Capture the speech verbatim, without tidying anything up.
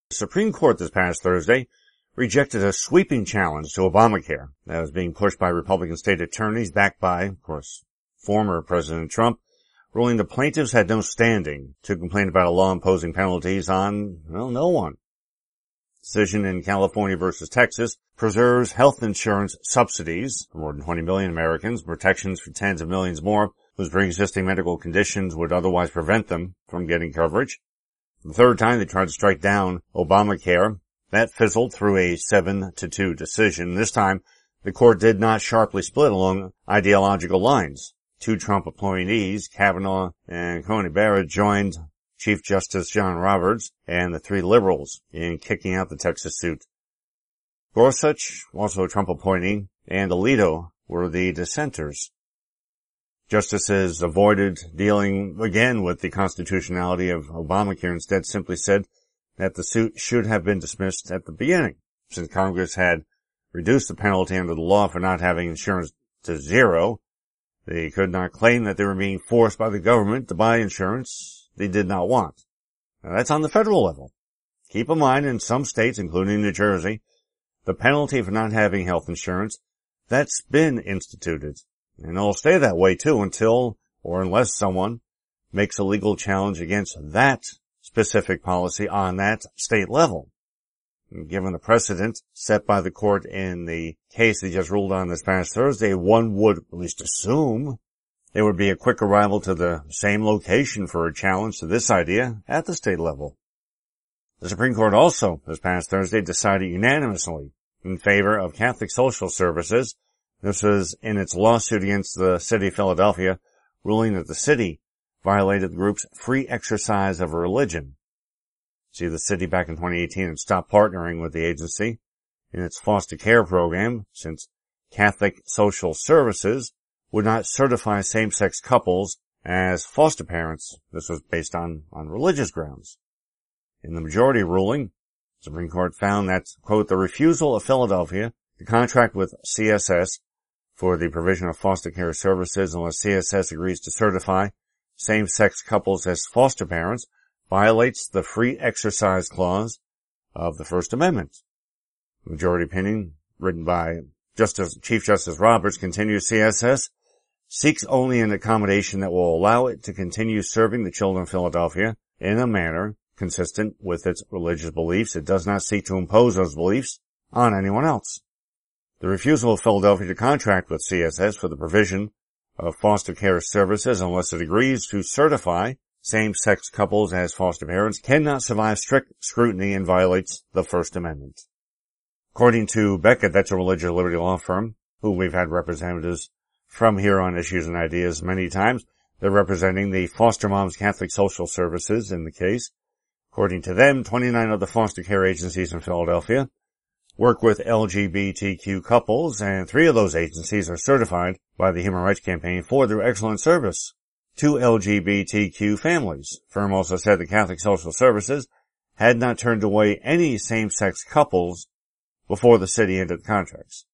The Supreme Court this past Thursday rejected a sweeping challenge to Obamacare that was being pushed by Republican state attorneys backed by, of course, former President Trump, ruling the plaintiffs had no standing to complain about a law imposing penalties on, well, no one. Decision in California versus Texas preserves health insurance subsidies for more than twenty million Americans, protections for tens of millions more whose pre-existing medical conditions would otherwise prevent them from getting coverage. The third time they tried to strike down Obamacare, that fizzled through a seven to two decision. This time, the court did not sharply split along ideological lines. Two Trump appointees, Kavanaugh and Coney Barrett, joined Chief Justice John Roberts and the three liberals in kicking out the Texas suit. Gorsuch, also a Trump appointee, and Alito were the dissenters. Justices avoided dealing again with the constitutionality of Obamacare, instead simply said that the suit should have been dismissed at the beginning, since Congress had reduced the penalty under the law for not having insurance to zero. They could not claim that they were being forced by the government to buy insurance they did not want. Now, that's on the federal level. Keep in mind, in some states, including New Jersey, the penalty for not having health insurance, that's been instituted. And it'll stay that way too until or unless someone makes a legal challenge against that specific policy on that state level. And given the precedent set by the court in the case they just ruled on this past Thursday, one would at least assume there would be a quick arrival to the same location for a challenge to this idea at the state level. The Supreme Court also, this past Thursday, decided unanimously in favor of Catholic Social Services. This was in its lawsuit against the city of Philadelphia, ruling that the city violated the group's free exercise of religion. See, the city back in twenty eighteen had stopped partnering with the agency in its foster care program since Catholic Social Services would not certify same-sex couples as foster parents. This was based on, on religious grounds. In the majority ruling, the Supreme Court found that, quote, the refusal of Philadelphia to contract with C S S for the provision of foster care services unless C S S agrees to certify same-sex couples as foster parents violates the free exercise clause of the First Amendment. The majority opinion, written by Justice, Chief Justice Roberts, continues C S S seeks only an accommodation that will allow it to continue serving the children of Philadelphia in a manner consistent with its religious beliefs. It does not seek to impose those beliefs on anyone else. The refusal of Philadelphia to contract with C S S for the provision of foster care services unless it agrees to certify same-sex couples as foster parents cannot survive strict scrutiny and violates the First Amendment. According to Beckett, that's a religious liberty law firm, who we've had representatives from here on Issues and Ideas many times. They're representing the Foster Moms Catholic Social Services in the case. According to them, twenty-nine of the foster care agencies in Philadelphia work with L G B T Q couples, and three of those agencies are certified by the Human Rights Campaign for their excellent service to L G B T Q families. The firm also said the Catholic Social Services had not turned away any same-sex couples before the city ended the contracts.